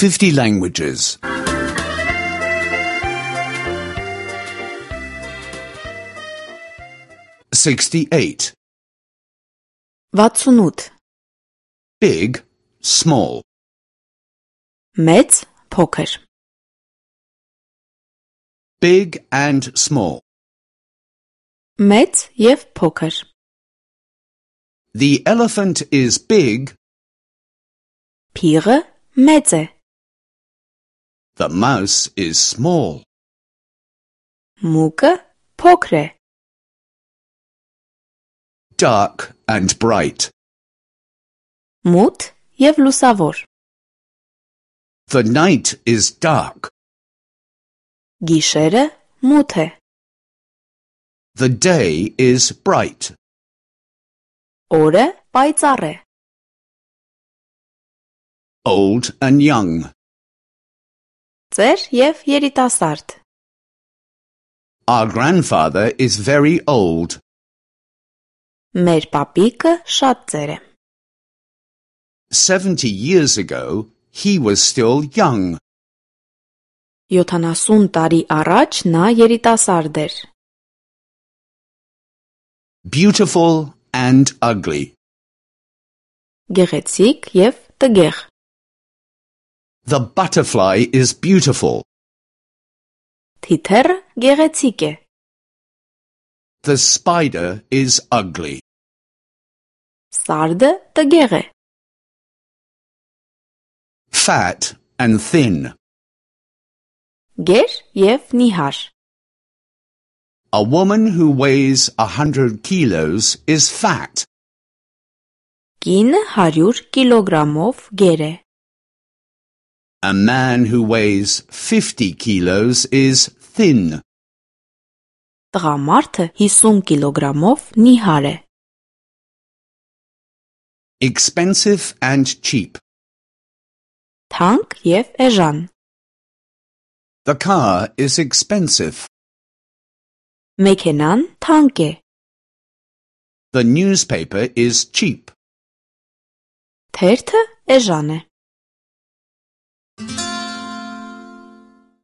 50 languages. 68. 68. Big, small. Մեծ, փոքր. Big and small. Մեծ և փոքր. The elephant is big. Փիղը մեծ է. The mouse is small. Մուկը փոքր է. Dark and bright. Մութ և լուսավոր. The night is dark. Գիշերը մութ է. The day is bright. Օրը պայծառ է. Old and young. Ծեր և երիտասարդ. Our grandfather is very old. Մեր պապիկը շատ ծեր է. 70 years ago, he was still young. 70 տարի առաջ նա երիտասարդ էր. Beautiful and ugly. Գեղեցիկ և տգեղ. The butterfly is beautiful. Թիթեռը գեղեցիկ է. The spider is ugly. Սարդը տգեղ է. Fat and thin. Գեր և նիհար. A woman who weighs 100 kilos is fat. Կինը 100 կիլոգրամով գեր է. A man who weighs 50 kilos is thin. Տղամարդը 50 կիլոգրամով նիհար է. Expensive and cheap. Թանկ և էժան. The car is expensive. Մեքենան թանկ է. The newspaper is cheap. Թերթը էժան է.